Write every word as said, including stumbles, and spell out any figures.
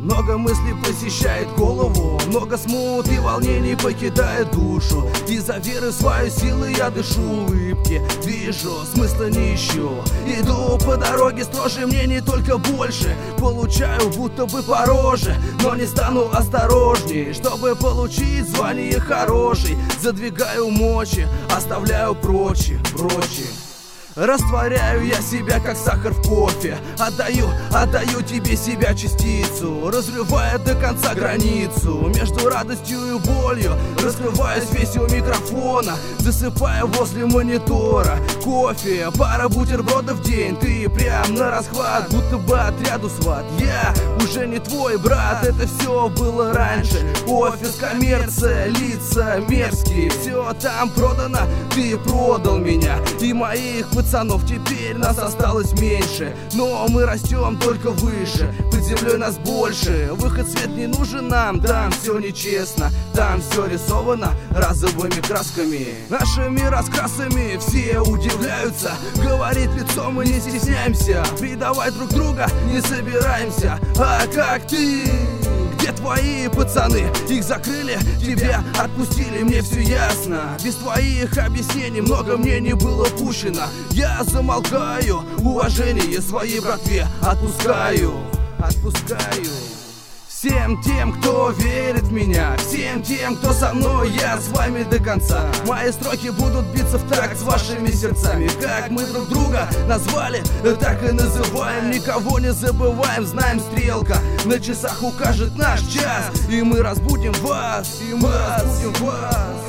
Много мыслей посещает голову, много смут и волнений покидает душу. Из-за веры в свою силу я дышу улыбки, вижу, смысла не ищу. Иду по дороге строже, мне не только больше, получаю будто бы по роже, но не стану осторожней, чтобы получить звание хороший. Задвигаю мочи, оставляю прочие, прочие. Растворяю я себя, как сахар в кофе. Отдаю, отдаю тебе себя частицу, разрывая до конца границу между радостью и болью. Раскрываюсь весь у микрофона, засыпая возле монитора. Кофе, пара бутербродов в день, ты прям на расхват, будто бы отряду сват. Я уже не твой брат, это все было раньше. Офис, коммерция, лица мерзкие, все там продано, ты продал меня и моих пацанов, теперь нас осталось меньше, но мы растем только выше, под землей нас больше. Выход в свет не нужен нам, там все нечестно, там все рисовано разовыми красками. Нашими раскрасами все удивляются, говорит лицо, мы не стесняемся, предавать друг друга не собираемся. А как ты? Где твои пацаны? Их закрыли, тебя отпустили, мне все ясно. Без твоих объяснений много мне не было пущено. Я замолкаю, уважение своей братве отпускаю, отпускаю. Всем тем, кто верит в меня, всем тем, кто со мной, я с вами до конца. Мои строки будут биться в такт с вашими сердцами. Как мы друг друга назвали, так и называем. Никого не забываем, знаем, стрелка на часах укажет наш час. И мы разбудим вас, и мы разбудим вас.